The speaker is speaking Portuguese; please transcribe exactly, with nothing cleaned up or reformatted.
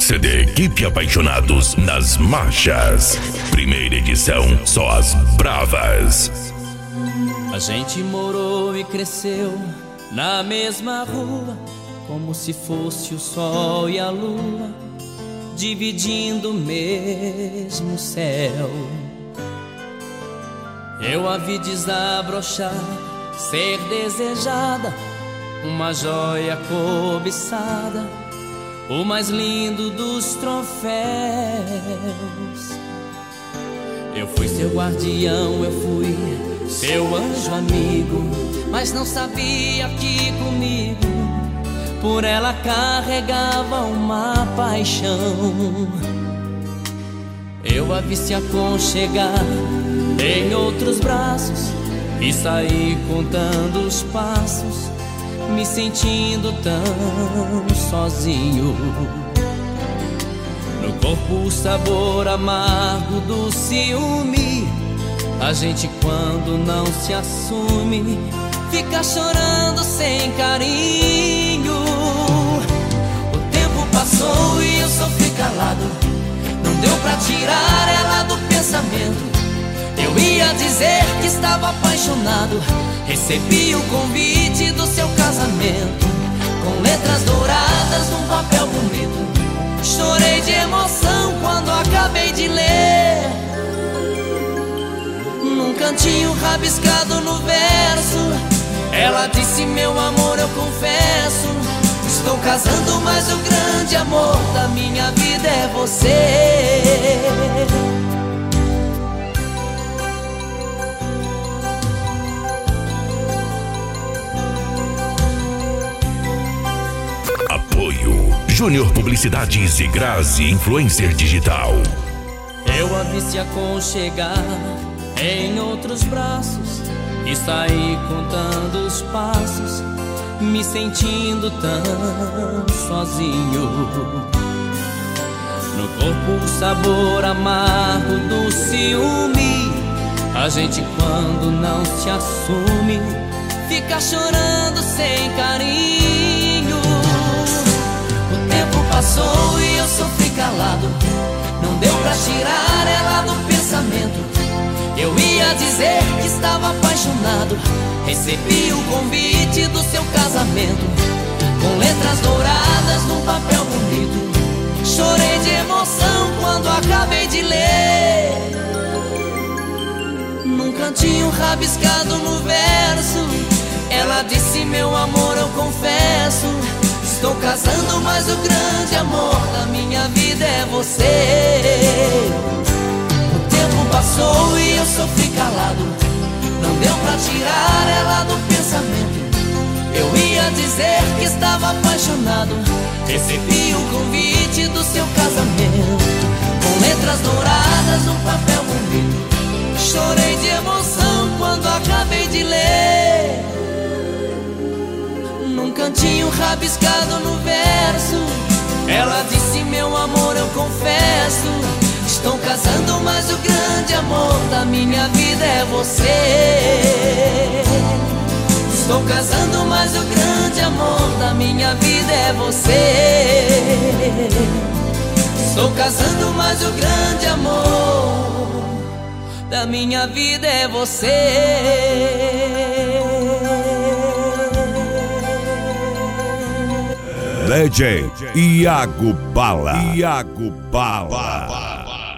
C D Equipe Apaixonados nas Marchas. Primeira edição, só as bravas. A gente morou e cresceu na mesma rua, como se fosse o sol e a lua, dividindo o mesmo céu. Eu a vi desabrochar, ser desejada, uma joia cobiçada, o mais lindo dos troféus. Eu fui seu guardião, eu fui seu anjo amigo, mas não sabia que comigo por ela carregava uma paixão. Eu a vi se aconchegar em outros braços e saí contando os passos, me sentindo tão sozinho. No corpo o sabor amargo do ciúme. A gente quando não se assume fica chorando sem carinho. O tempo passou e eu sofri calado, não deu pra tirar ela do pensamento. Eu ia dizer que estava apaixonado, recebi o convite do seu casamento, com letras douradas num papel bonito. Chorei de emoção quando acabei de ler. Num cantinho rabiscado no verso, ela disse: meu amor, eu confesso, estou casando, mas o grande amor da minha vida é você. Apoio Júnior Publicidades e Grazi Influencer Digital. Eu a vi se aconchegar em outros braços e saí contando os passos, me sentindo tão sozinho. No corpo o sabor amargo do ciúme. A gente quando não se assume fica chorando sem carinho. O tempo passou e eu sofri calado, não deu pra tirar ela do pensamento. Eu ia dizer que estava apaixonado, recebi o convite do seu casamento, com letras douradas num papel bonito. Chorei de emoção quando acabei de ler. Num cantinho rabiscado no verso, ela disse: meu amor, eu confesso, estou casando, mas o grande amor da minha vida é você. O tempo passou e eu sofri calado, não deu pra tirar ela do pensamento. Eu ia dizer que estava apaixonado, recebi o convite do seu casamento, com letras douradas num papel bonito. Chorei de emoção quando acabei de ler. Num cantinho rabiscado no verso, ela disse: meu amor, eu confesso, estou casando, mas o grande amor da minha vida é você. Estou casando, mas o grande amor da minha vida é você. Estou casando, mas o grande amor da minha vida é você. D J Iago Bala. Iago Bala.